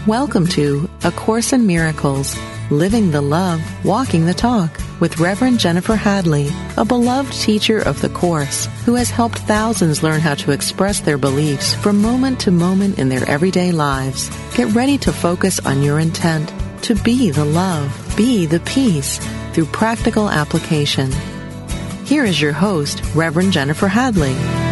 Welcome to A Course in Miracles, Living the Love, Walking the Talk, with Reverend Jennifer Hadley, a beloved teacher of the Course who has helped thousands learn how to express their beliefs from moment to moment in their everyday lives. Get ready to focus on your intent to be the love, be the peace, through practical application. Here is your host, Reverend Jennifer Hadley.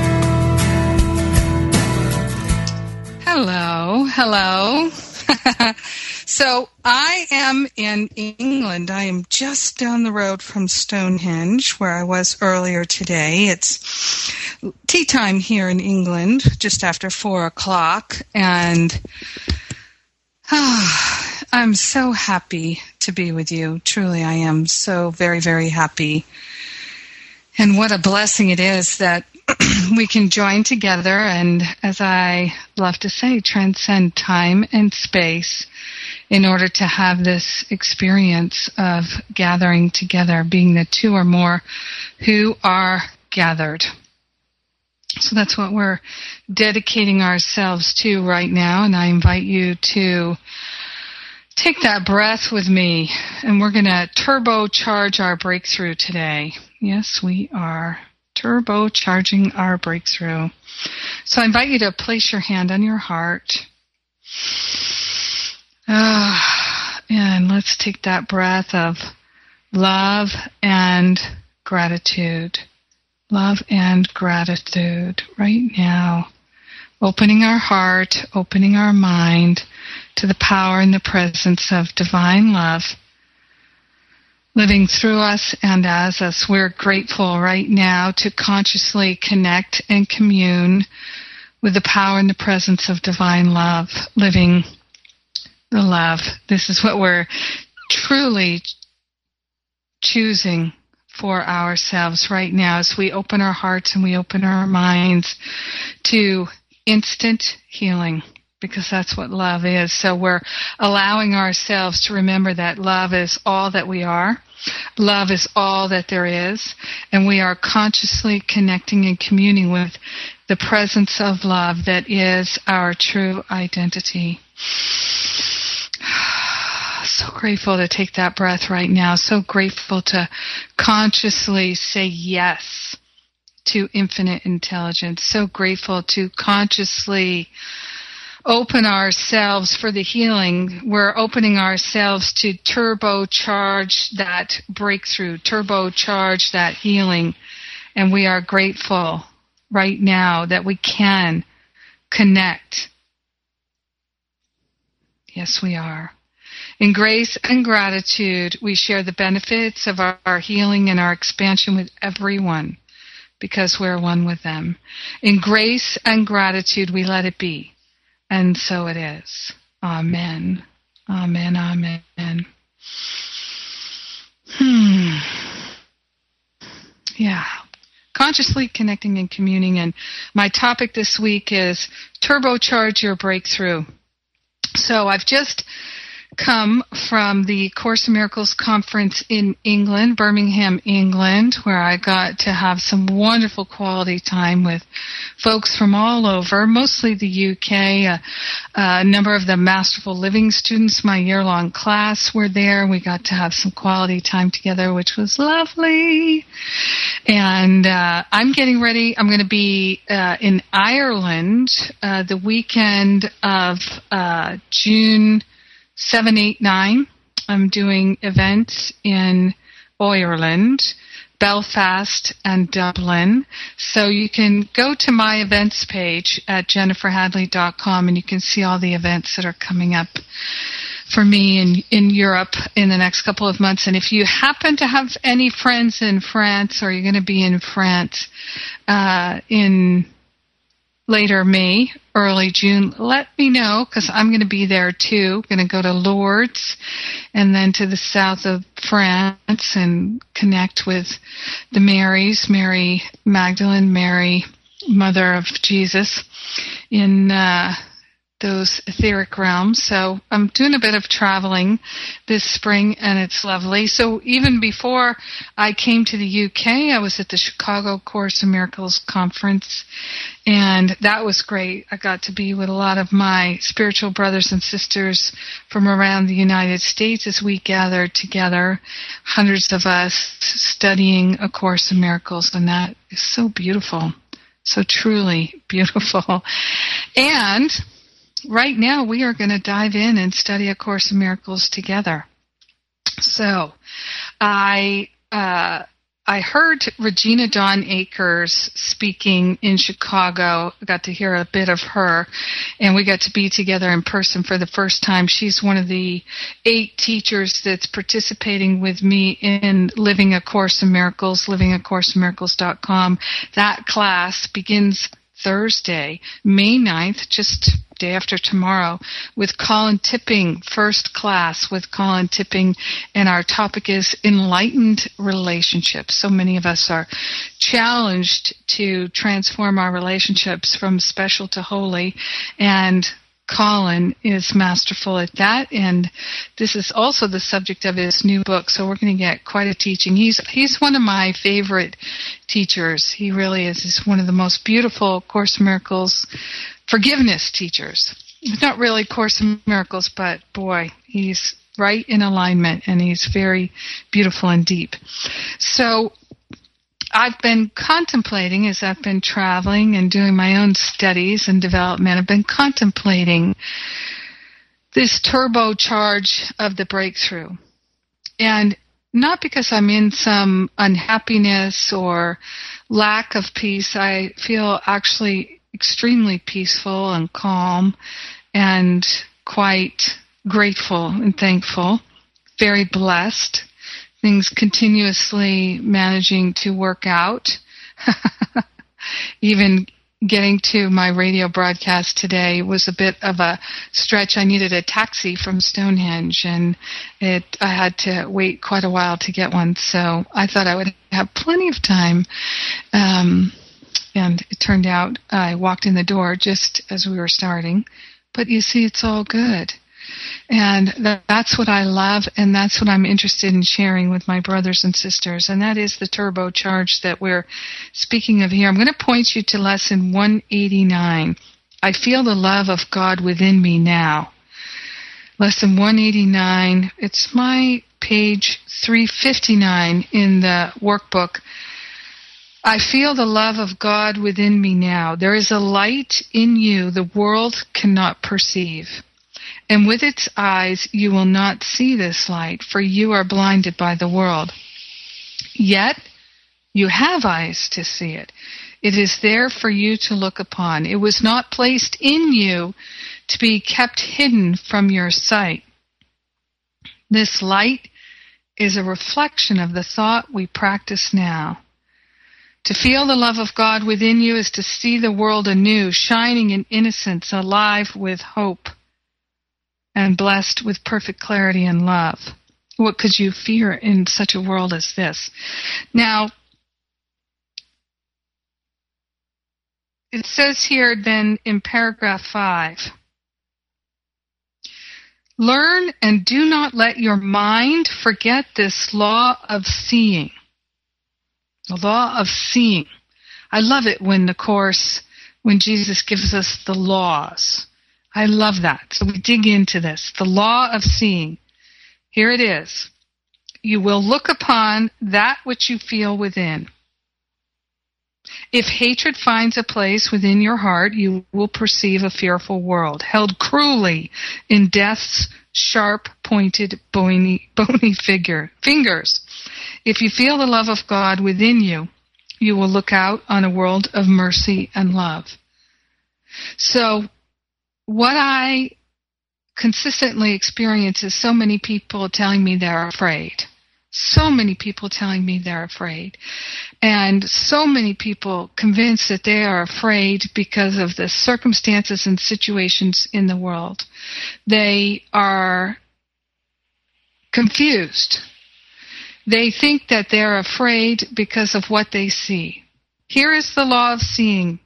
Hello. So I am in England. I am just down the road from Stonehenge, where I was earlier today. It's tea time here in England, just after 4 o'clock, and I'm so happy to be with you. Truly, I am so very, very happy. And what a blessing it is that we can join together and, as I love to say, transcend time and space in order to have this experience of gathering together, being the two or more who are gathered. So that's what we're dedicating ourselves to right now, and I invite you to take that breath with me, and we're going to turbocharge our breakthrough today. Yes, we are turbocharging our breakthrough. So I invite you to place your hand on your heart. And let's take that breath of love and gratitude. Love and gratitude right now. Opening our heart, opening our mind to the power and the presence of divine love living through us and as us. We're grateful right now to consciously connect and commune with the power and the presence of divine love, living the love. This is what we're truly choosing for ourselves right now as we open our hearts and we open our minds to instant healing, because that's what love is. So we're allowing ourselves to remember that love is all that we are. Love is all that there is. And we are consciously connecting and communing with the presence of love that is our true identity. So grateful to take that breath right now. So grateful to consciously say yes to infinite intelligence. So grateful to consciously open ourselves for the healing. We're opening ourselves to turbocharge that breakthrough, turbocharge that healing. And we are grateful right now that we can connect. Yes, we are. In grace and gratitude, we share the benefits of our healing and our expansion with everyone, because we're one with them. In grace and gratitude, we let it be. And so it is. Amen. Amen. Amen. Yeah. Consciously connecting and communing. And my topic this week is turbocharge your breakthrough. So I've just come from the Course in Miracles conference in England, Birmingham, England, where I got to have some wonderful quality time with folks from all over, mostly the UK. A number of the Masterful Living students, my year-long class, were there. We got to have some quality time together, which was lovely. And I'm getting ready. I'm going to be in Ireland the weekend of June 7, 8, 9. I'm doing events in Ireland, Belfast, and Dublin. So you can go to my events page at jenniferhadley.com and you can see all the events that are coming up for me in Europe in the next couple of months. And if you happen to have any friends in France, or you're going to be in France in later May, early June, let me know, because I'm going to be there too. Going to go to Lourdes and then to the south of France and connect with the Marys, Mary Magdalene, Mary, Mother of Jesus, in those etheric realms. So I'm doing a bit of traveling this spring, and it's lovely. So even before I came to the UK, I was at the Chicago Course in Miracles conference, and that was great. I got to be with a lot of my spiritual brothers and sisters from around the United States as we gathered together, hundreds of us studying A Course in Miracles, and that is so beautiful, so truly beautiful. And right now, we are going to dive in and study A Course in Miracles together. So, I heard Regina Dawn Akers speaking in Chicago. I got to hear a bit of her, and we got to be together in person for the first time. She's one of the 8 teachers that's participating with me in Living A Course in Miracles, livingacourseinmiracles.com. That class begins Thursday, May 9th, just day after tomorrow, with Colin Tipping, first class with Colin Tipping, and our topic is enlightened relationships. So many of us are challenged to transform our relationships from special to holy, and Colin is masterful at that, and this is also the subject of his new book, so we're going to get quite a teaching. He's one of my favorite teachers. He really is. He's one of the most beautiful Course in Miracles forgiveness teachers. He's not really Course in Miracles, but boy, he's right in alignment, and he's very beautiful and deep. So I've been contemplating, as I've been traveling and doing my own studies and development, I've been contemplating this turbocharge of the breakthrough. And not because I'm in some unhappiness or lack of peace. I feel actually extremely peaceful and calm and quite grateful and thankful, very blessed. Things continuously managing to work out. Even getting to my radio broadcast today was a bit of a stretch. I needed a taxi from Stonehenge, and I had to wait quite a while to get one. So I thought I would have plenty of time. And it turned out I walked in the door just as we were starting. But you see, it's all good. And that's what I love, and that's what I'm interested in sharing with my brothers and sisters, and that is the turbocharge that we're speaking of here. I'm going to point you to lesson 189. I feel the love of God within me now. Lesson 189, it's my page 359 in the workbook. I feel the love of God within me now. There is a light in you the world cannot perceive. And with its eyes you will not see this light, for you are blinded by the world. Yet you have eyes to see it. It is there for you to look upon. It was not placed in you to be kept hidden from your sight. This light is a reflection of the thought we practice now. To feel the love of God within you is to see the world anew, shining in innocence, alive with hope, and blessed with perfect clarity and love. What could you fear in such a world as this? Now, it says here then in paragraph 5, learn and do not let your mind forget this law of seeing. The law of seeing. I love it when when Jesus gives us the laws. I love that. So we dig into this. The law of seeing. Here it is. You will look upon that which you feel within. If hatred finds a place within your heart, you will perceive a fearful world, held cruelly in death's sharp, pointed, bony fingers. If you feel the love of God within you, you will look out on a world of mercy and love. So, what I consistently experience is so many people telling me they're afraid. So many people telling me they're afraid. And so many people convinced that they are afraid because of the circumstances and situations in the world. They are confused. They think that they're afraid because of what they see. Here is the law of seeing.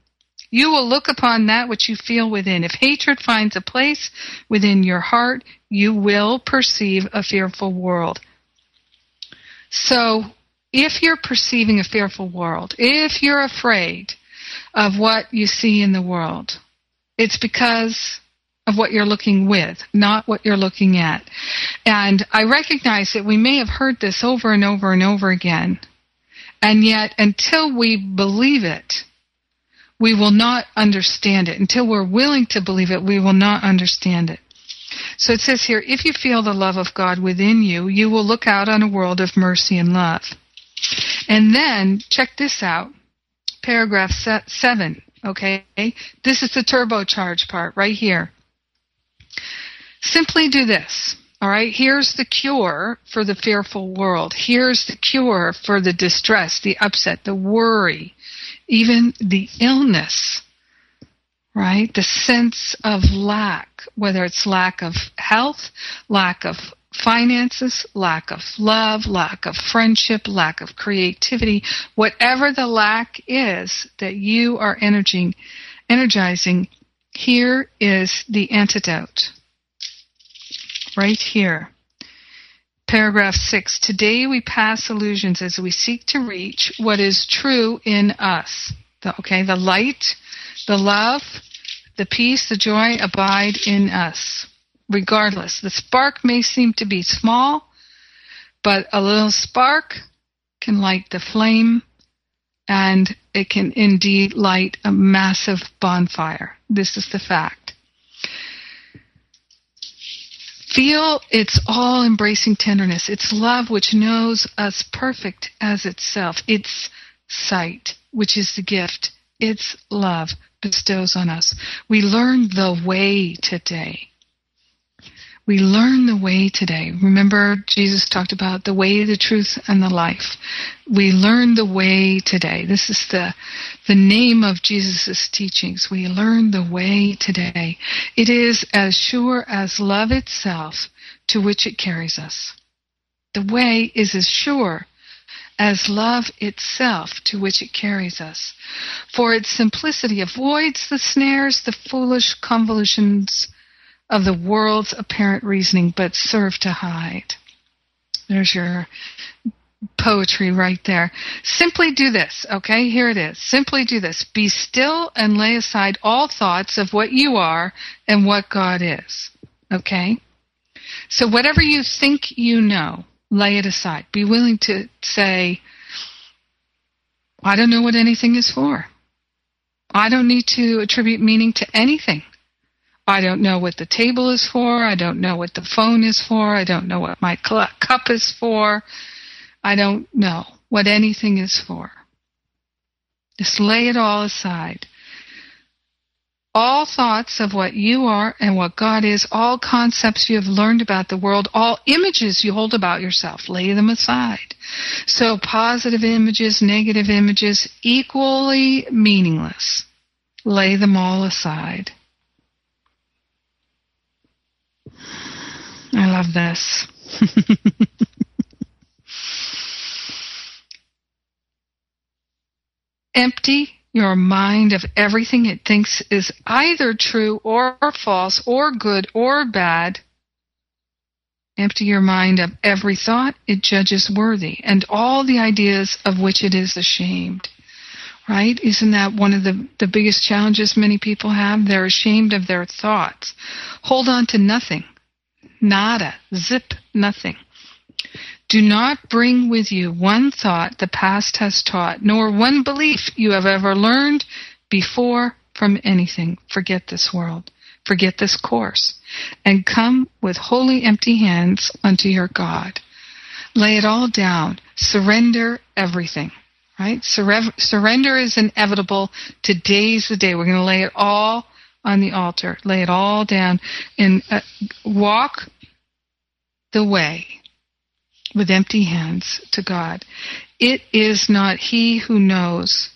You will look upon that which you feel within. If hatred finds a place within your heart, you will perceive a fearful world. So, if you're perceiving a fearful world, if you're afraid of what you see in the world, it's because of what you're looking with, not what you're looking at. And I recognize that we may have heard this over and over and over again, and yet until we believe it, we will not understand it. Until we're willing to believe it, we will not understand it. So it says here, if you feel the love of God within you, you will look out on a world of mercy and love. And then, check this out, paragraph 7, okay? This is the turbocharge part right here. Simply do this, all right? Here's the cure for the fearful world. Here's the cure for the distress, the upset, the worry, even the illness, right? The sense of lack, whether it's lack of health, lack of finances, lack of love, lack of friendship, lack of creativity, whatever the lack is that you are energizing, here is the antidote. Right here. Paragraph 6. Today we pass illusions as we seek to reach what is true in us. The light, the love, the peace, the joy abide in us. Regardless, the spark may seem to be small, but a little spark can light the flame, and it can indeed light a massive bonfire. This is the fact. Feel its all-embracing tenderness, its love which knows us perfect as itself, its sight, which is the gift, its love bestows on us. We learn the way today. We learn the way today. Remember, Jesus talked about the way, the truth, and the life. We learn the way today. This is the name of Jesus' teachings. We learn the way today. It is as sure as love itself to which it carries us. The way is as sure as love itself to which it carries us. For its simplicity avoids the snares, the foolish convolutions of the world's apparent reasoning, but serve to hide. There's your poetry right there. Simply do this, okay? Here it is. Simply do this. Be still and lay aside all thoughts of what you are and what God is, okay? So whatever you think you know, lay it aside. Be willing to say, I don't know what anything is for. I don't need to attribute meaning to anything. I don't know what the table is for. I don't know what the phone is for. I don't know what my cup is for. I don't know what anything is for. Just lay it all aside. All thoughts of what you are and what God is, all concepts you have learned about the world, all images you hold about yourself, lay them aside. So positive images, negative images, equally meaningless. Lay them all aside. I love this. Empty your mind of everything it thinks is either true or false or good or bad. Empty your mind of every thought it judges worthy and all the ideas of which it is ashamed. Right? Isn't that one of the biggest challenges many people have? They're ashamed of their thoughts. Hold on to nothing. Nada. Zip. Nothing. Do not bring with you one thought the past has taught, nor one belief you have ever learned before from anything. Forget this world. Forget this course. And come with wholly empty hands unto your God. Lay it all down. Surrender everything. Right? Surrender is inevitable. Today's the day. We're going to lay it all on the altar. Lay it all down and walk the way with empty hands to God. Is it not He who knows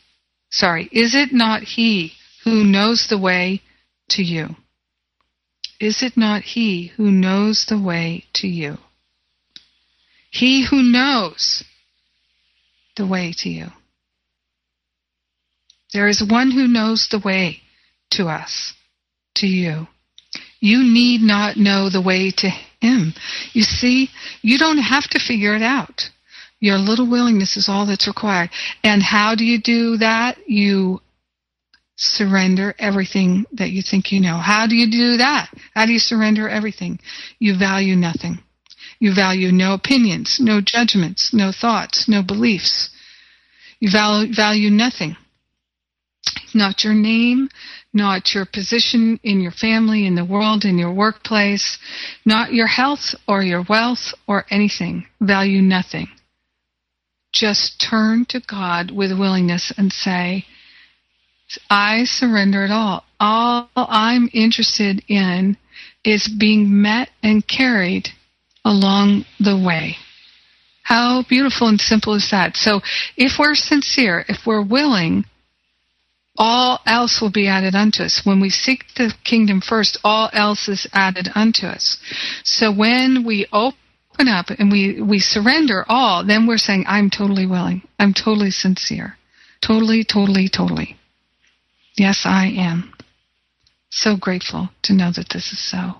the way to you? Is it not He who knows the way to you? He who knows the way to you. There is one who knows the way to us, to you. You need not know the way to him. You see, you don't have to figure it out. Your little willingness is all that's required. And how do you do that? You surrender everything that you think you know. How do you do that? How do you surrender everything? You value nothing. You value no opinions, no judgments, no thoughts, no beliefs. You value nothing. Not your name, not your position in your family, in the world, in your workplace, not your health or your wealth or anything. Value nothing. Just turn to God with willingness and say, I surrender it all. All I'm interested in is being met and carried along the way. How beautiful and simple is that? So if we're sincere, if we're willing, all else will be added unto us. When we seek the kingdom first, all else is added unto us. So when we open up and we surrender all, then we're saying, I'm totally willing. I'm totally sincere. Totally, totally, totally. Yes, I am. So grateful to know that this is so.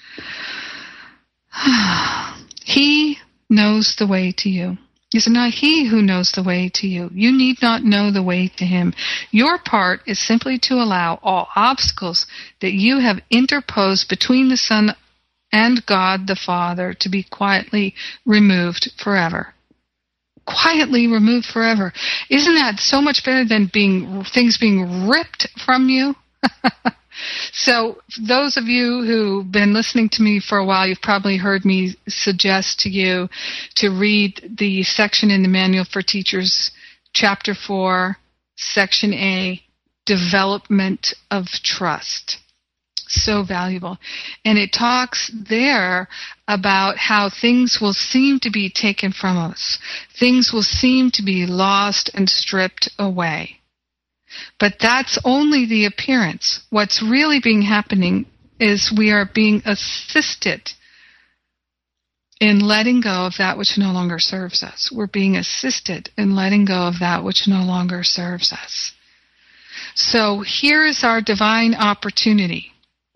He knows the way to you. Is it not he who knows the way to you? You need not know the way to him. Your part is simply to allow all obstacles that you have interposed between the Son and God the Father to be quietly removed forever. Quietly removed forever. Isn't that so much better than things being ripped from you? So those of you who've been listening to me for a while, you've probably heard me suggest to you to read the section in the Manual for Teachers, Chapter 4, Section A, Development of Trust. So valuable. And it talks there about how things will seem to be taken from us. Things will seem to be lost and stripped away. But that's only the appearance. What's really happening is we are being assisted in letting go of that which no longer serves us. We're being assisted in letting go of that which no longer serves us. So here is our divine opportunity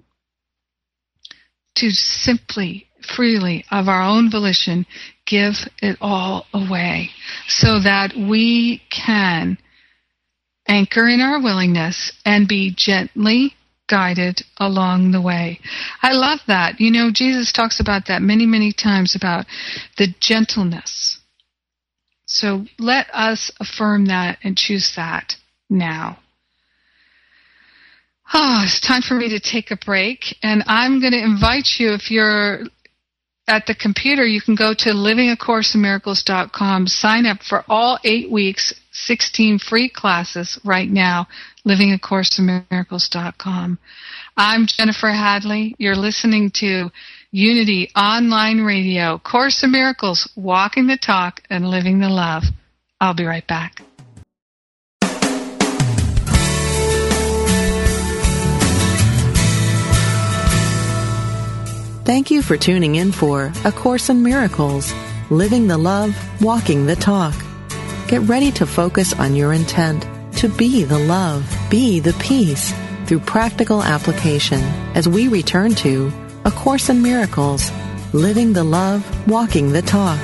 to simply, freely, of our own volition, give it all away so that we can anchor in our willingness and be gently guided along the way. I love that. You know, Jesus talks about that many, many times, about the gentleness. So let us affirm that and choose that now. It's time for me to take a break, and I'm going to invite you, if you're at the computer, you can go to livingacourseofmiracles.com, sign up for all 8 weeks, 16 free classes right now, livingacourseofmiracles.com. I'm Jennifer Hadley. You're listening to Unity Online Radio, Course of Miracles, walking the talk and living the love. I'll be right back. Thank you for tuning in for A Course in Miracles, Living the Love, Walking the Talk. Get ready to focus on your intent to be the love, be the peace, through practical application as we return to A Course in Miracles, Living the Love, Walking the Talk.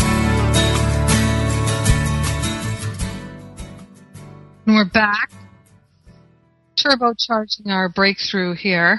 And we're back, turbocharging our breakthrough here.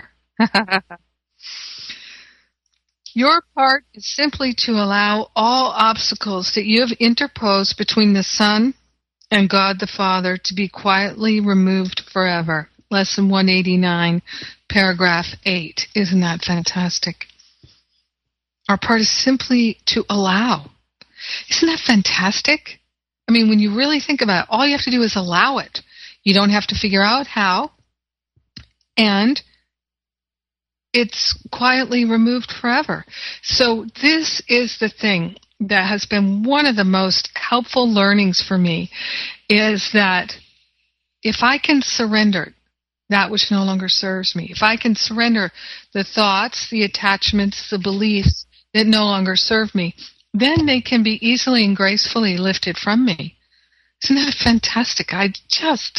Your part is simply to allow all obstacles that you have interposed between the Son and God the Father to be quietly removed forever. Lesson 189, paragraph 8. Isn't that fantastic? Our part is simply to allow. Isn't that fantastic? I mean, when you really think about it, all you have to do is allow it. You don't have to figure out how. And it's quietly removed forever. So this is the thing that has been one of the most helpful learnings for me, is that if I can surrender that which no longer serves me, if I can surrender the thoughts, the attachments, the beliefs that no longer serve me, then they can be easily and gracefully lifted from me. Isn't that fantastic? I just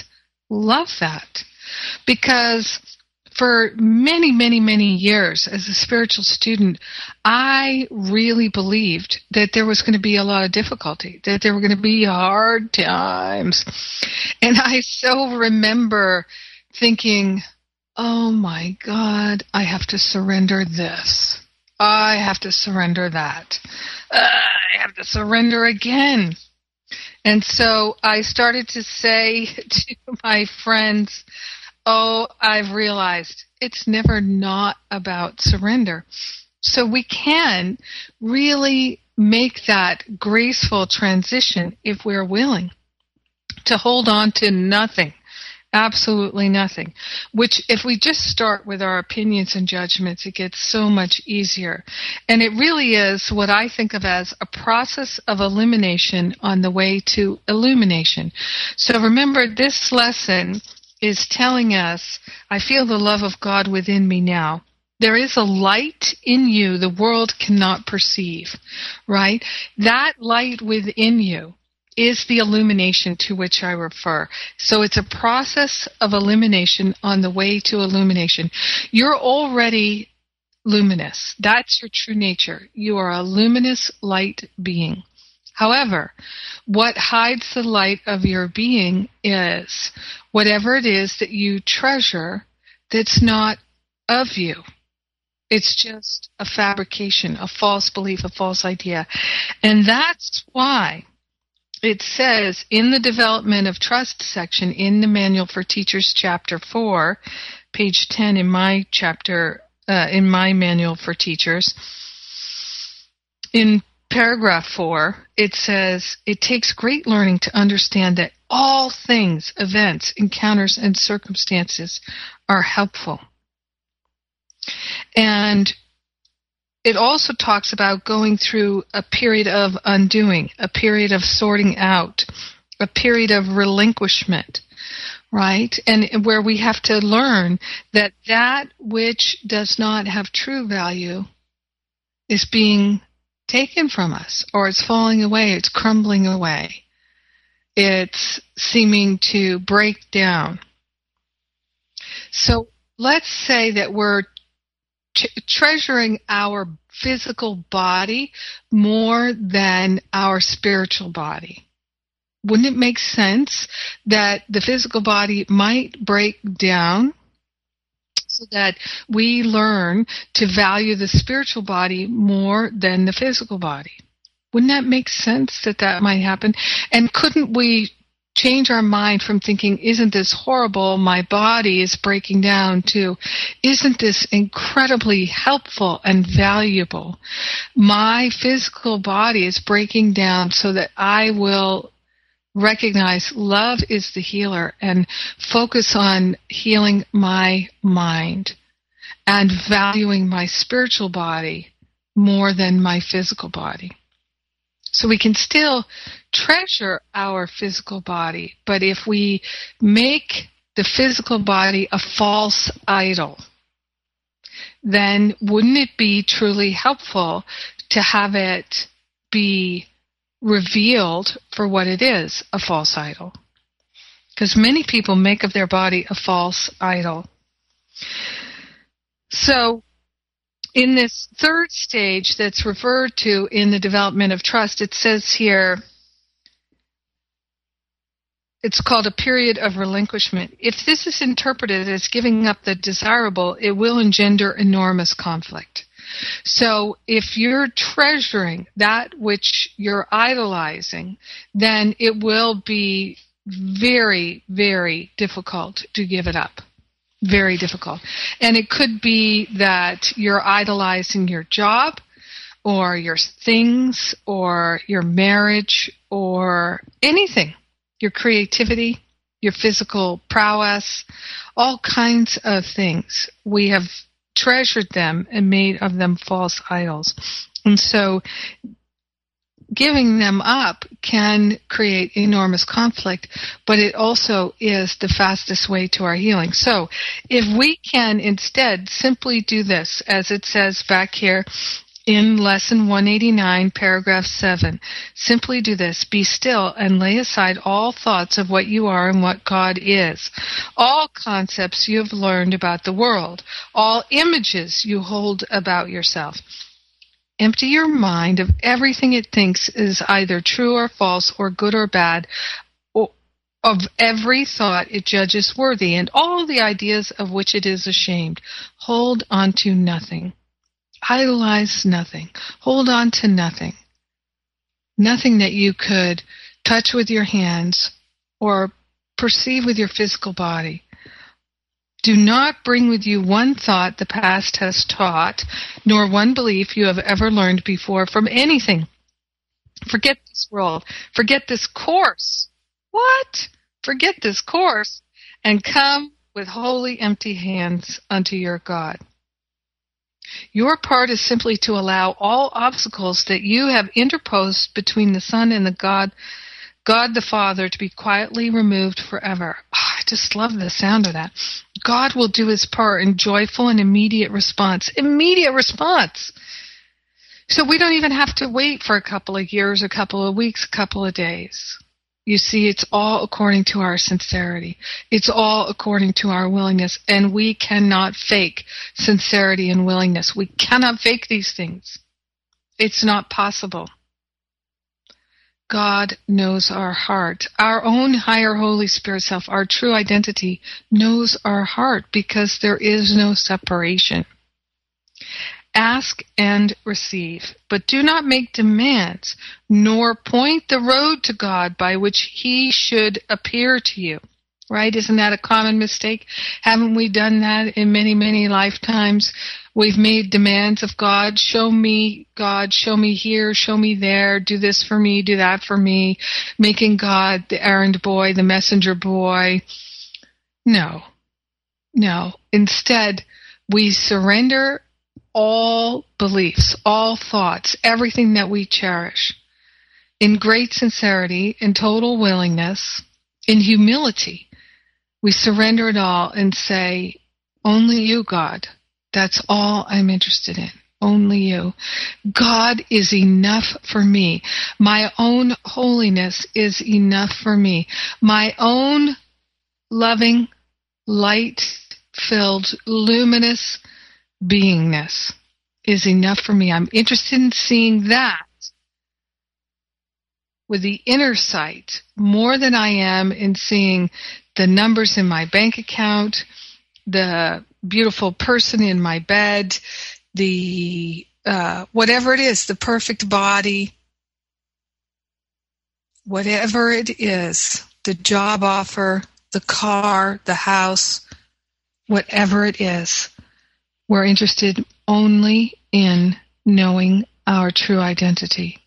love that, because for many, many, many years as a spiritual student, I really believed that there was going to be a lot of difficulty, that there were going to be hard times. And I so remember thinking, oh my God, I have to surrender this. I have to surrender that. I have to surrender again. And so I started to say to my friends, oh, I've realized it's never not about surrender. So we can really make that graceful transition if we're willing to hold on to nothing, absolutely nothing, which if we just start with our opinions and judgments, it gets so much easier. And it really is what I think of as a process of elimination on the way to illumination. So remember, this lesson is telling us, I feel the love of God within me now. There is a light in you the world cannot perceive, right? That light within you is the illumination to which I refer. So it's a process of elimination on the way to illumination. You're already luminous. That's your true nature. You are a luminous light being. However, what hides the light of your being is whatever it is that you treasure that's not of you. It's just a fabrication, a false belief, a false idea. And that's why it says in the Development of Trust section in the Manual for Teachers, Chapter 4, page 10 in my chapter, in my Manual for Teachers, in paragraph 4, it says, it takes great learning to understand that all things, events, encounters, and circumstances are helpful. And it also talks about going through a period of undoing, a period of sorting out, a period of relinquishment, right? And where we have to learn that that which does not have true value is being taken from us, or it's falling away, it's crumbling away, it's seeming to break down. So let's say that we're treasuring our physical body more than our spiritual body. Wouldn't it make sense that the physical body might break down so that we learn to value the spiritual body more than the physical body? Wouldn't that make sense that that might happen? And couldn't we change our mind from thinking, isn't this horrible, my body is breaking down, to, isn't this incredibly helpful and valuable? My physical body is breaking down so that I will recognize love is the healer and focus on healing my mind and valuing my spiritual body more than my physical body. So we can still treasure our physical body, but if we make the physical body a false idol, then wouldn't it be truly helpful to have it be revealed for what it is, a false idol? Because many people make of their body a false idol. So in this third stage that's referred to in the Development of Trust, it says here, it's called a period of relinquishment. If this is interpreted as giving up the desirable, it will engender enormous conflict. So if you're treasuring that which you're idolizing, then it will be very, very difficult to give it up. Very difficult. And it could be that you're idolizing your job or your things or your marriage or anything, your creativity, your physical prowess, all kinds of things. We have treasured them and made of them false idols. And so giving them up can create enormous conflict, but it also is the fastest way to our healing. So if we can instead simply do this, as it says back here in Lesson 189, Paragraph 7. Simply do this. Be still and lay aside all thoughts of what you are and what God is. All concepts you have learned about the world. All images you hold about yourself. Empty your mind of everything it thinks is either true or false or good or bad, of every thought it judges worthy, and all the ideas of which it is ashamed. Hold on to nothing. Idolize nothing. Hold on to nothing. Nothing that you could touch with your hands or perceive with your physical body. Do not bring with you one thought the past has taught, nor one belief you have ever learned before from anything. Forget this world. Forget this course. What? Forget this course and come with wholly empty hands unto your God. Your part is simply to allow all obstacles that you have interposed between the Son and the God the Father to be quietly removed forever. Oh, I just love the sound of that. God will do his part in joyful and immediate response. Immediate response. So we don't even have to wait for a couple of years, a couple of weeks, a couple of days. You see, it's all according to our sincerity. It's all according to our willingness, and we cannot fake sincerity and willingness. We cannot fake these things. It's not possible. God knows our heart. Our own higher Holy Spirit self, our true identity, knows our heart because there is no separation. Ask and receive, but do not make demands, nor point the road to God by which he should appear to you. Right? Isn't that a common mistake? Haven't we done that in many, many lifetimes? We've made demands of God. Show me, God, show me here, show me there, do this for me, do that for me, making God the errand boy, the messenger boy. No. Instead, we surrender all beliefs, all thoughts, everything that we cherish, in great sincerity, in total willingness, in humility. We surrender it all and say, only you, God. That's all I'm interested in. Only you. God is enough for me. My own holiness is enough for me. My own loving, light-filled, luminous beingness is enough for me. I'm interested in seeing that with the inner sight more than I am in seeing the numbers in my bank account, the beautiful person in my bed, the whatever it is, the perfect body, whatever it is, the job offer, the car, the house, whatever it is. We're interested only in knowing our true identity.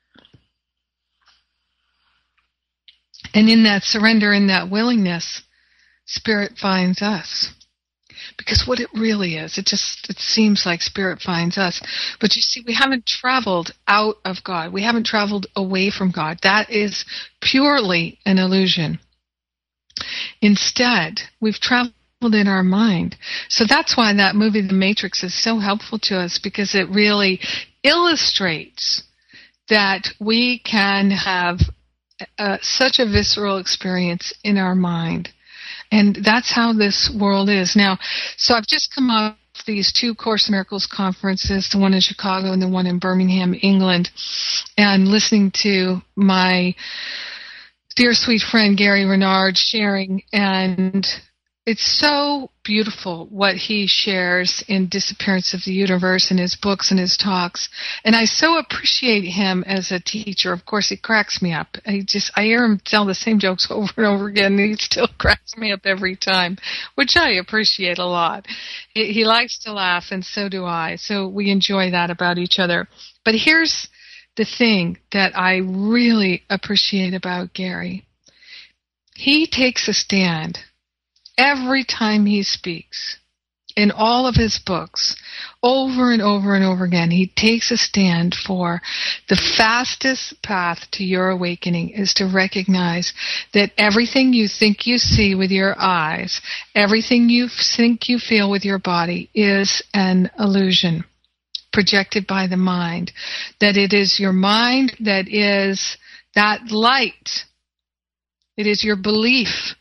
And in that surrender, in that willingness, Spirit finds us. Because what it really is, it seems like Spirit finds us. But you see, we haven't traveled out of God. We haven't traveled away from God. That is purely an illusion. Instead, we've traveled in our mind. So that's why that movie, The Matrix, is so helpful to us, because it really illustrates that we can have such a visceral experience in our mind. And that's how this world is. Now, so I've just come off these two Course in Miracles conferences, the one in Chicago and the one in Birmingham, England, and listening to my dear sweet friend Gary Renard sharing, and it's so beautiful what he shares in Disappearance of the Universe in his books and his talks. And I so appreciate him as a teacher. Of course, he cracks me up. I hear him tell the same jokes over and over again, and he still cracks me up every time, which I appreciate a lot. He likes to laugh, and so do I. So we enjoy that about each other. But here's the thing that I really appreciate about Gary. He takes a stand every time he speaks, in all of his books, over and over and over again. He takes a stand for the fastest path to your awakening is to recognize that everything you think you see with your eyes, everything you think you feel with your body is an illusion. projected by the mind, that it is your mind that is that light. It is your belief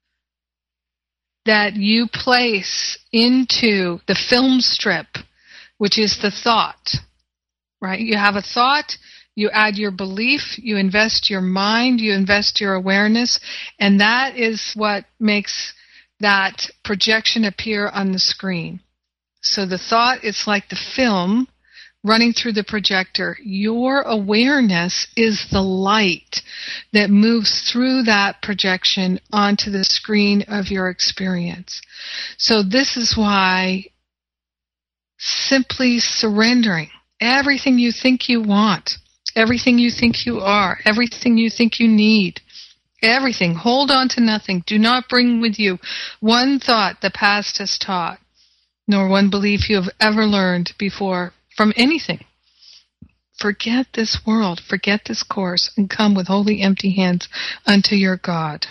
that you place into the film strip, which is the thought, right? You have a thought, you add your belief, you invest your mind, you invest your awareness, and that is what makes that projection appear on the screen. So the thought is like the film running through the projector. Your awareness is the light that moves through that projection onto the screen of your experience. So this is why simply surrendering everything you think you want, everything you think you are, everything you think you need, everything. Hold on to nothing. Do not bring with you one thought the past has taught, nor one belief you have ever learned before from anything. Forget this world, forget this course, and come with holy empty hands unto your God.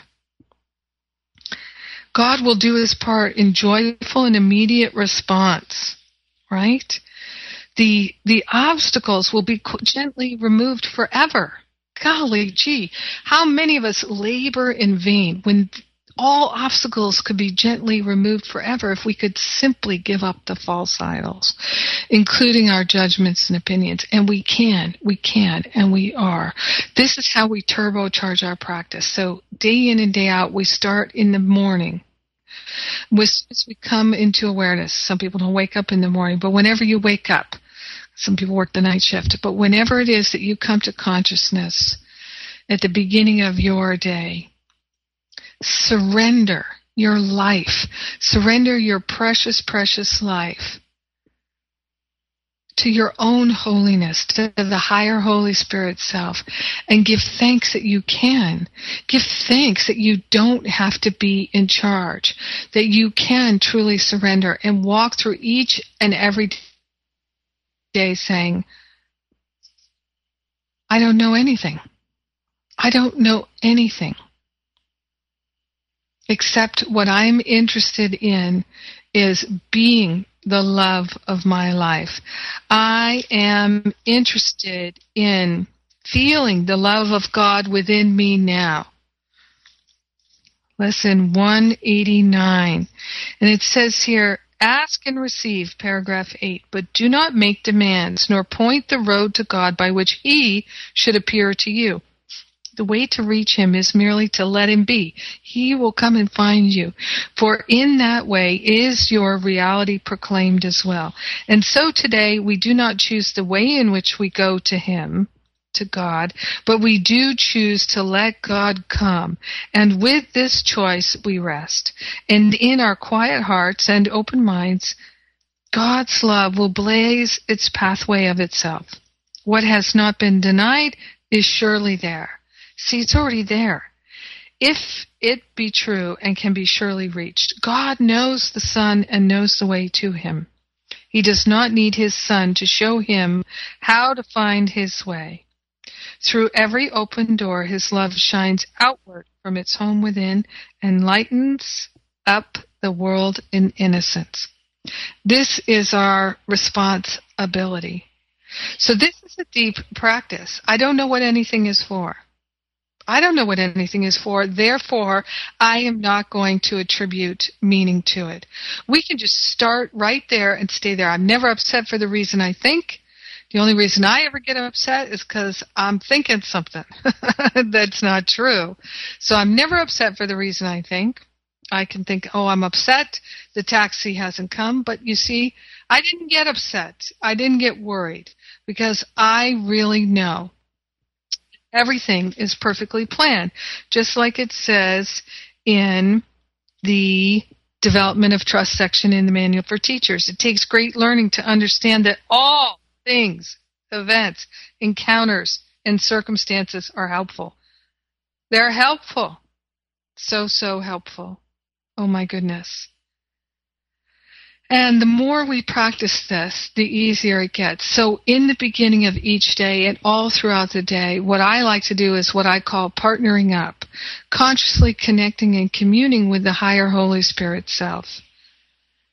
God will do his part in joyful and immediate response, right? The obstacles will be gently removed forever. Golly gee, how many of us labor in vain when all obstacles could be gently removed forever if we could simply give up the false idols, including our judgments and opinions. And we can, and we are. This is how we turbocharge our practice. So day in and day out, we start in the morning. As we come into awareness, some people don't wake up in the morning, but whenever you wake up, some people work the night shift, but whenever it is that you come to consciousness at the beginning of your day, surrender your life. Surrender your precious, precious life to your own holiness, to the higher Holy Spirit self, and give thanks that you can. Give thanks that you don't have to be in charge, that you can truly surrender and walk through each and every day saying, I don't know anything. I don't know anything. Except what I'm interested in is being the love of my life. I am interested in feeling the love of God within me now. Lesson 189. And it says here, ask and receive, paragraph 8, but do not make demands, nor point the road to God by which he should appear to you. The way to reach him is merely to let him be. He will come and find you. For in that way is your reality proclaimed as well. And so today we do not choose the way in which we go to him, to God, but we do choose to let God come. And with this choice we rest. And in our quiet hearts and open minds, God's love will blaze its pathway of itself. What has not been denied is surely there. See, it's already there. If it be true and can be surely reached, God knows the Son and knows the way to him. He does not need his Son to show him how to find his way. Through every open door, his love shines outward from its home within and lightens up the world in innocence. This is our responsibility. So this is a deep practice. I don't know what anything is for. I don't know what anything is for, therefore I am not going to attribute meaning to it. We can just start right there and stay there. I'm never upset for the reason I think. The only reason I ever get upset is because I'm thinking something that's not true. So I'm never upset for the reason I think. I can think, oh, I'm upset, the taxi hasn't come, but you see, I didn't get upset. I didn't get worried because I really know everything is perfectly planned, just like it says in the Development of Trust section in the Manual for Teachers. It takes great learning to understand that all things, events, encounters, and circumstances are helpful. They're helpful. So helpful. Oh my goodness. And the more we practice this, the easier it gets. So in the beginning of each day and all throughout the day, what I like to do is what I call partnering up, consciously connecting and communing with the higher Holy Spirit self.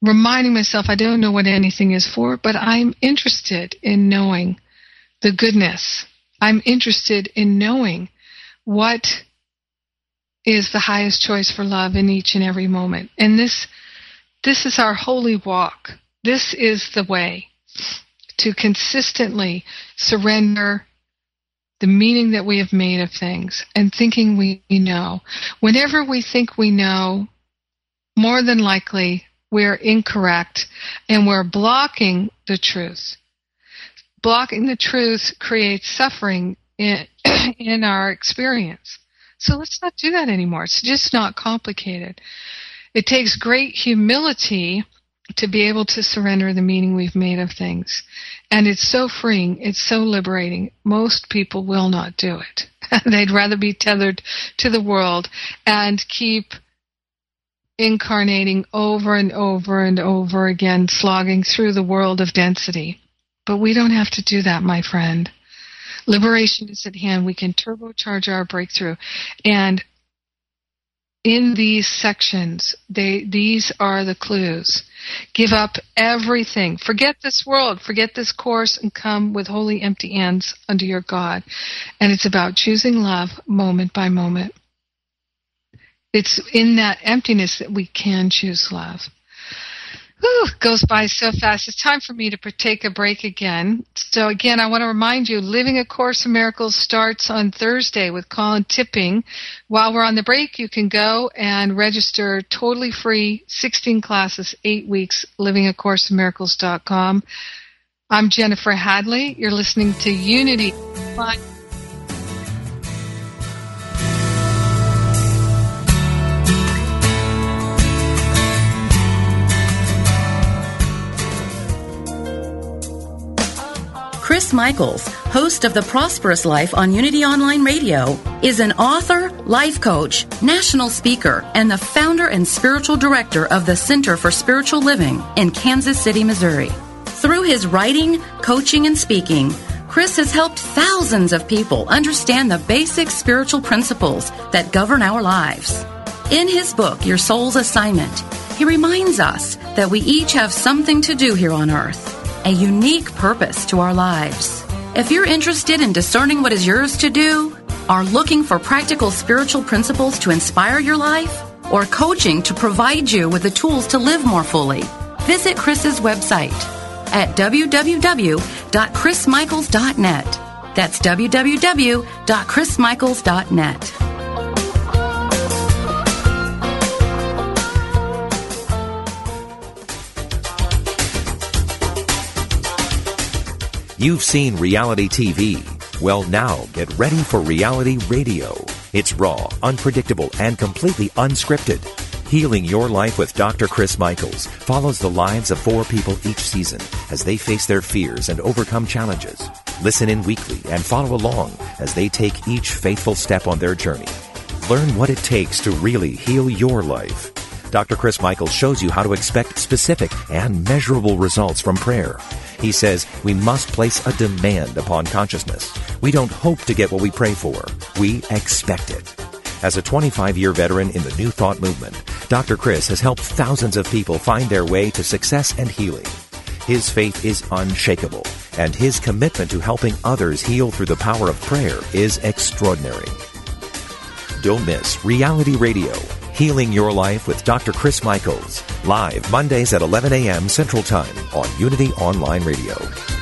reminding myself I don't know what anything is for, but I'm interested in knowing the goodness. I'm interested in knowing what is the highest choice for love in each and every moment. And this is our holy walk. This is the way to consistently surrender the meaning that we have made of things and thinking we know. Whenever we think we know, more than likely we're incorrect and we're blocking the truth. Blocking the truth creates suffering in our experience. So let's not do that anymore. It's just not complicated. It takes great humility to be able to surrender the meaning we've made of things. And it's so freeing. It's so liberating. Most people will not do it. They'd rather be tethered to the world and keep incarnating over and over and over again, slogging through the world of density. But we don't have to do that, my friend. Liberation is at hand. We can turbocharge our breakthrough. And in these sections, these are the clues. Give up everything. Forget this world. Forget this course and come with holy empty hands unto your God. And it's about choosing love moment by moment. It's in that emptiness that we can choose love. Whew, goes by so fast. It's time for me to take a break again. So again, I want to remind you, Living A Course in Miracles starts on Thursday with Colin Tipping. While we're on the break, you can go and register totally free, 16 classes, 8 weeks, livingacourseinmiracles.com. I'm Jennifer Hadley. You're listening to Unity. Bye. Chris Michaels, host of The Prosperous Life on Unity Online Radio, is an author, life coach, national speaker, and the founder and spiritual director of the Center for Spiritual Living in Kansas City, Missouri. Through his writing, coaching, and speaking, Chris has helped thousands of people understand the basic spiritual principles that govern our lives. In his book, Your Soul's Assignment, he reminds us that we each have something to do here on earth, a unique purpose to our lives. If you're interested in discerning what is yours to do, are looking for practical spiritual principles to inspire your life, or coaching to provide you with the tools to live more fully, visit Chris's website at www.chrismichaels.net. That's www.chrismichaels.net. You've seen reality TV. Well, now get ready for reality radio. It's raw, unpredictable, and completely unscripted. Healing Your Life with Dr. Chris Michaels follows the lives of 4 people each season as they face their fears and overcome challenges. Listen in weekly and follow along as they take each faithful step on their journey. Learn what it takes to really heal your life. Dr. Chris Michaels shows you how to expect specific and measurable results from prayer. He says we must place a demand upon consciousness. We don't hope to get what we pray for. We expect it. As a 25-year veteran in the New Thought movement, Dr. Chris has helped thousands of people find their way to success and healing. His faith is unshakable, and his commitment to helping others heal through the power of prayer is extraordinary. Don't miss Reality Radio, Healing Your Life with Dr. Chris Michaels, live Mondays at 11 a.m. Central Time on Unity Online Radio.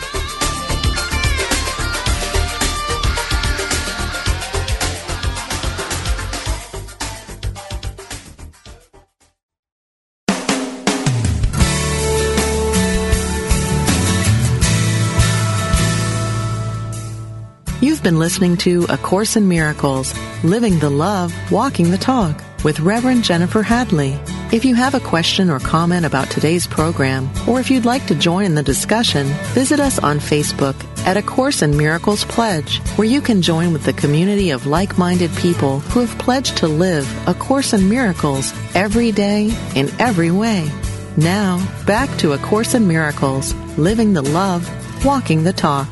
You've been listening to A Course in Miracles, Living the Love, Walking the Talk, with Reverend Jennifer Hadley. If you have a question or comment about today's program, or if you'd like to join in the discussion, visit us on Facebook at A Course in Miracles Pledge, where you can join with the community of like-minded people who have pledged to live A Course in Miracles every day in every way. Now, back to A Course in Miracles, Living the Love, Walking the Talk.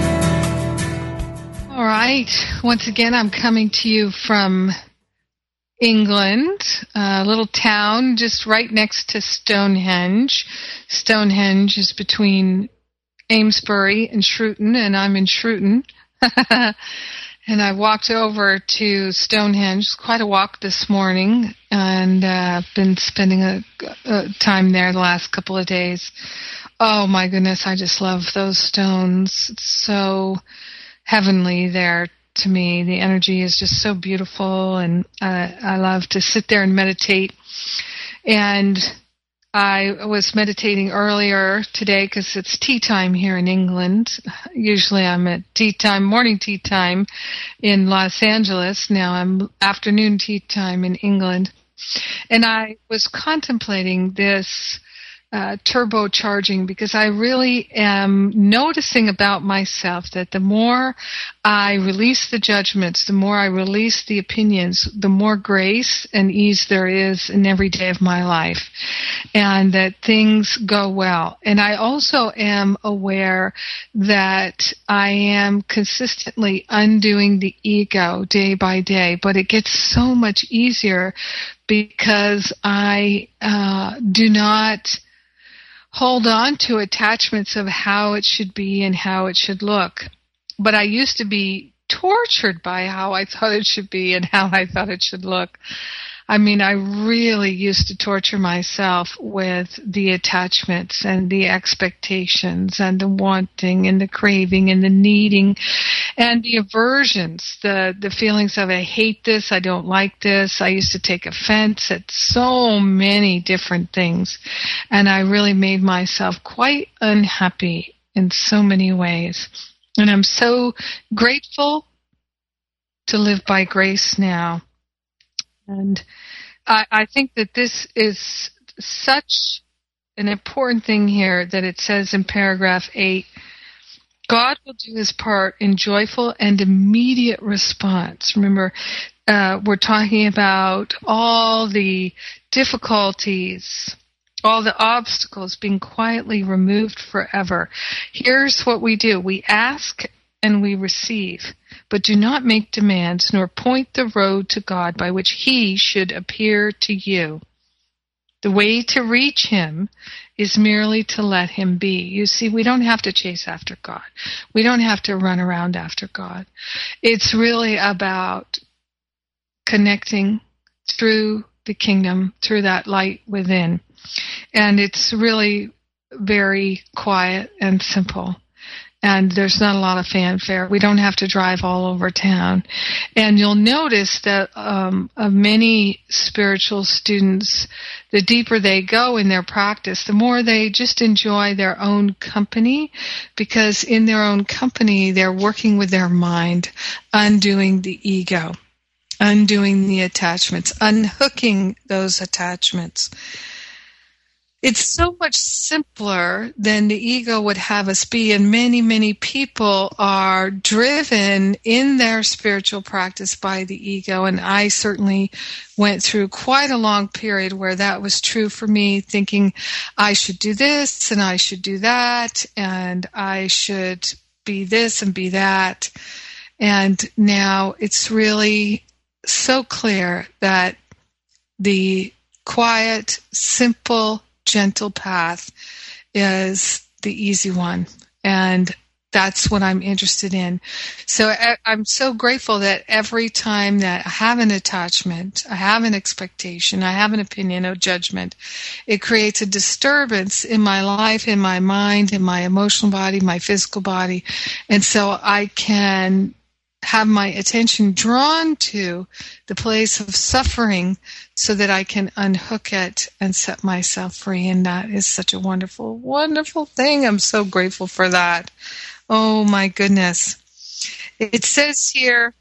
All right. Once again, I'm coming to you from England, a little town just right next to Stonehenge. Stonehenge is between Amesbury and Shrewton, and I'm in Shrewton. And I walked over to Stonehenge. Quite a walk this morning, and I've been spending a time there the last couple of days. Oh my goodness, I just love those stones. It's so heavenly there to me. The energy is just so beautiful, and I love to sit there and meditate. And I was meditating earlier today because it's tea time here in England. Usually I'm at tea time, morning tea time in Los Angeles. Now I'm afternoon tea time in England. And I was contemplating this turbocharging, because I really am noticing about myself that the more I release the judgments, the more I release the opinions, the more grace and ease there is in every day of my life, and that things go well. And I also am aware that I am consistently undoing the ego day by day, but it gets so much easier because I do not hold on to attachments of how it should be and how it should look. But I used to be tortured by how I thought it should be and how I thought it should look. I mean, I really used to torture myself with the attachments and the expectations and the wanting and the craving and the needing and the aversions, the feelings of I hate this, I don't like this. I used to take offense at so many different things, and I really made myself quite unhappy in so many ways. And I'm so grateful to live by grace now. And I think that this is such an important thing here that it says in paragraph 8, God will do his part in joyful and immediate response. Remember, we're talking about all the difficulties, all the obstacles being quietly removed forever. Here's what we do. We ask and we receive, but do not make demands nor point the road to God by which he should appear to you. The way to reach him is merely to let him be. You see, we don't have to chase after God. We don't have to run around after God. It's really about connecting through the kingdom, through that light within. And it's really very quiet and simple. And there's not a lot of fanfare. We don't have to drive all over town. And you'll notice that of many spiritual students, the deeper they go in their practice, the more they just enjoy their own company, because in their own company, they're working with their mind, undoing the ego, undoing the attachments, unhooking those attachments. It's so much simpler than the ego would have us be, and many, many people are driven in their spiritual practice by the ego, and I certainly went through quite a long period where that was true for me, thinking I should do this and I should do that and I should be this and be that. And now it's really so clear that the quiet, simple, gentle path is the easy one, and that's what I'm interested in. So I'm so grateful that every time that I have an attachment, I have an expectation, I have an opinion, a judgment, it creates a disturbance in my life, in my mind, in my emotional body, my physical body, and so I can have my attention drawn to the place of suffering so that I can unhook it and set myself free. And that is such a wonderful, wonderful thing. I'm so grateful for that. Oh, my goodness. It says here,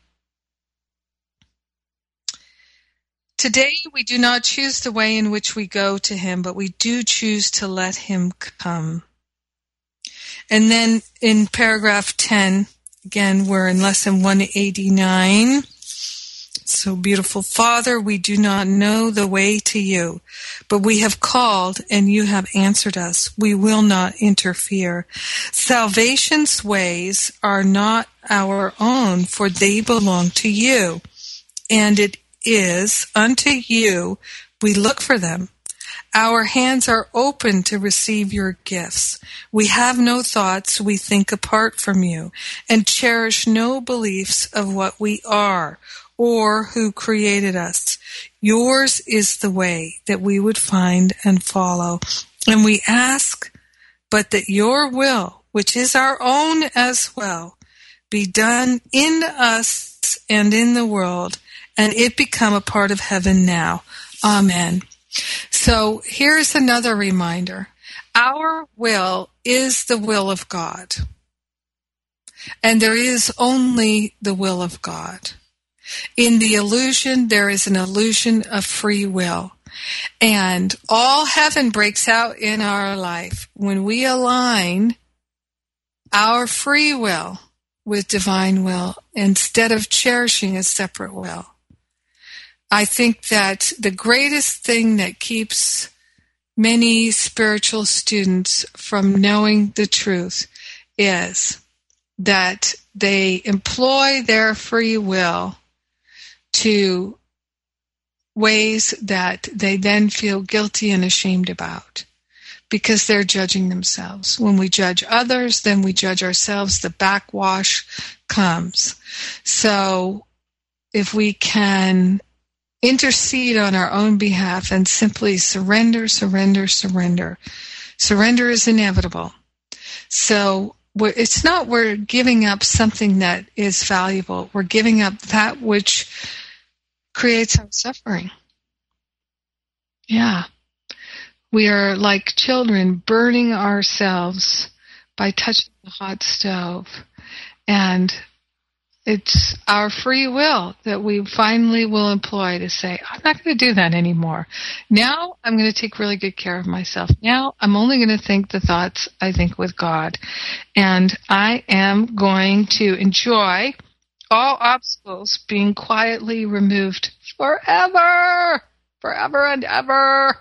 today we do not choose the way in which we go to him, but we do choose to let him come. And then in paragraph 10, again, we're in lesson 189. So beautiful. Father, we do not know the way to you, but we have called and you have answered us. We will not interfere. Salvation's ways are not our own, for they belong to you. And it is unto you, we look for them. Our hands are open to receive your gifts. We have no thoughts we think apart from you, and cherish no beliefs of what we are or who created us. Yours is the way that we would find and follow. And we ask, but that your will, which is our own as well, be done in us and in the world, and it become a part of heaven now. Amen. So here's another reminder. Our will is the will of God. And there is only the will of God. In the illusion, there is an illusion of free will. And all heaven breaks out in our life when we align our free will with divine will instead of cherishing a separate will. I think that the greatest thing that keeps many spiritual students from knowing the truth is that they employ their free will to ways that they then feel guilty and ashamed about because they're judging themselves. When we judge others, then we judge ourselves. The backwash comes. So if we can intercede on our own behalf and simply surrender, surrender, surrender. Surrender is inevitable. So it's not we're giving up something that is valuable. We're giving up that which creates our suffering. Yeah. We are like children burning ourselves by touching the hot stove. And it's our free will that we finally will employ to say, I'm not going to do that anymore. Now I'm going to take really good care of myself. Now I'm only going to think the thoughts I think with God. And I am going to enjoy all obstacles being quietly removed forever, forever and ever.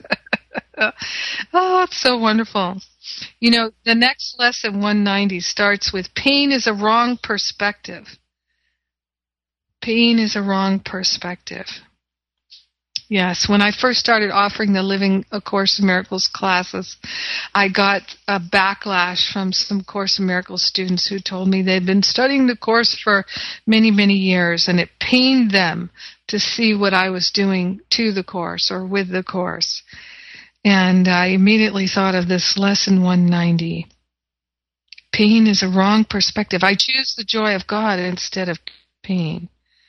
Oh, it's so wonderful. You know, the next lesson, 190, starts with pain is a wrong perspective. Pain is a wrong perspective. Yes, when I first started offering the Living A Course in Miracles classes, I got a backlash from some Course in Miracles students who told me they'd been studying the Course for many, many years, and it pained them to see what I was doing to the Course or with the Course. And I immediately thought of this lesson 190. Pain is a wrong perspective. I choose the joy of God instead of pain.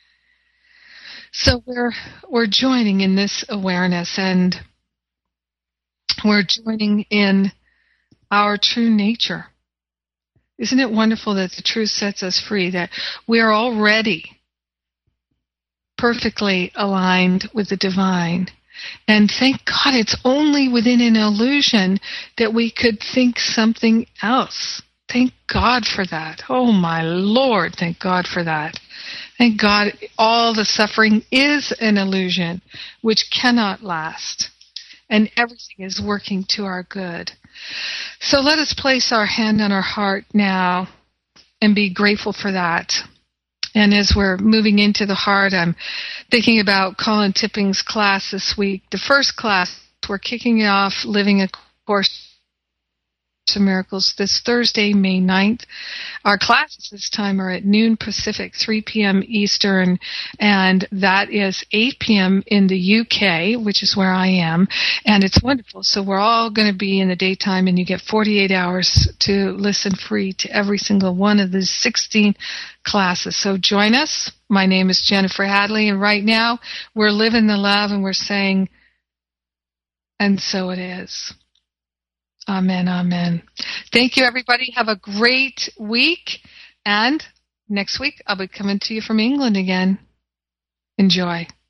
So we're joining in this awareness, and we're joining in our true nature. Isn't it wonderful that the truth sets us free, that we are already perfectly aligned with the divine? And thank God it's only within an illusion that we could think something else. Thank God for that. Oh my Lord, thank God for that. Thank God all the suffering is an illusion which cannot last. And everything is working to our good. So let us place our hand on our heart now and be grateful for that. And as we're moving into the heart, I'm thinking about Colin Tipping's class this week. The first class, we're kicking off Living A Course in Miracles this Thursday, May 9th. Our classes this time are at noon Pacific, 3 p.m. Eastern, and that is 8 p.m. in the UK, which is where I am, and it's wonderful. So we're all going to be in the daytime, and you get 48 hours to listen free to every single one of the 16 classes. So join us. My name is Jennifer Hadley, and right now we're living the love, and we're saying, and so it is. Amen, amen. Thank you, everybody. Have a great week. And next week, I'll be coming to you from England again. Enjoy.